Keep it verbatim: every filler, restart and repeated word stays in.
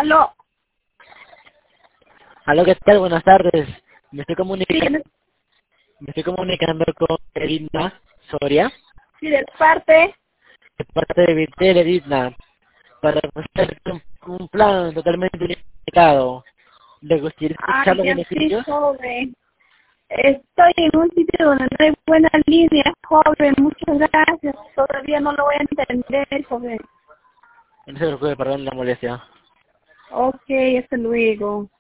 Aló. Aló, ¿qué tal? Buenas tardes. Me estoy comunicando, Sí, me estoy comunicando con Edna Soria, sí, de parte. de parte de Vitel Edna, para hacer un, un plan totalmente unificado. ¿Le gustaría escuchar Ay, los ya sí, beneficios? joven. Estoy en un sitio donde no hay buena línea, joven. Muchas gracias. Todavía no lo voy a entender, joven. No se preocupe, perdón la molestia. Ok, hasta luego.